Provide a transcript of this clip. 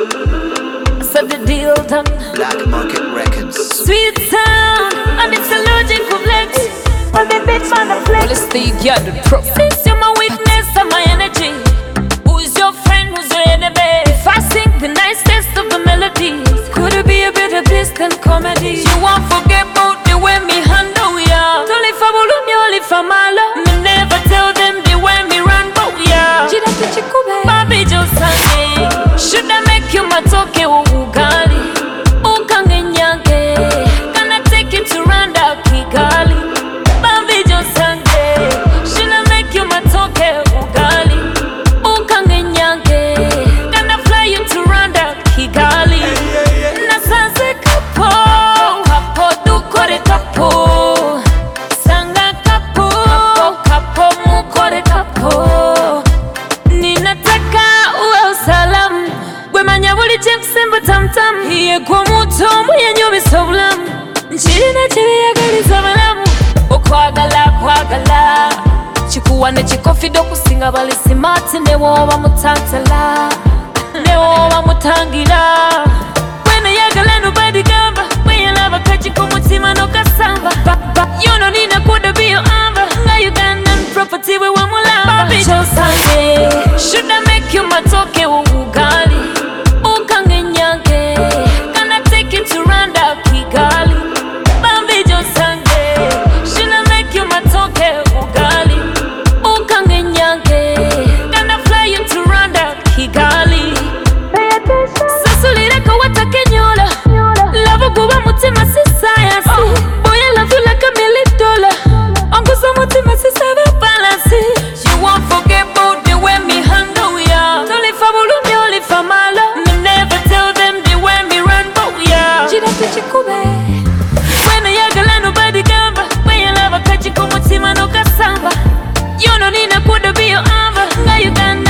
So the deal done. Black Market Records. Sweet sound, and it's a logical flex. On the beat, man, I flex. Let's stay gathered, pro. Since you're my weakness and my energy, who's your friend, who's your enemy? If I sing the nicest of the melodies, could it be a better bliss than comedy? You won't forget about the way me handle ya. Don't live for Bologna, only for Malo. Me never tell them the way me run, but ya. Babi Josange, should I make you my toke o ugali? Ukange nyange, can I take you to Randa Kigali? Babi Josange, should I make you my toke ugali? Ukange nyange, can I fly you to Randa Kigali? Nasanze kapo, kapo dukore kapo. Sanga kapo, kapo mukore kapo. Ninataka uwe usalamu, gwemanya buli kyekusemba tamutamu. Iye gwe omuntu omu yenyumisa obulamu, nkirina kyebiyagaliza abalamu. Okwagala kwagala kikuwa ne kikofidde okusinga bali simaati ne bw'oba mutantala ne bw'oba mutangira. Bwenayagala nobody gamba, bweyalaba kaki ku mutima n'okasamba. You no need a could be your amber, nga Ugandan property we wamulamba. Babi Josange, should I make you my toke o ugali? Ukange nyange, can I take you to Randa Kigali? Babi Josange, should I make you my toke ugali? Ukange nyange, can I fly you to Randa Kigali? Sasulira kawata kenyola, love guba mutima si science. Boy I love you like $1 million. Angusa mutima si save balance. You won't forget about the way me handle ya. Don't live for Bologna, only for Malo. Me never tell them the way me run, but ya. When I yagala nobody gamba, when you love a kachi kumutima no kasamba. You no need a could be your amber, nga you can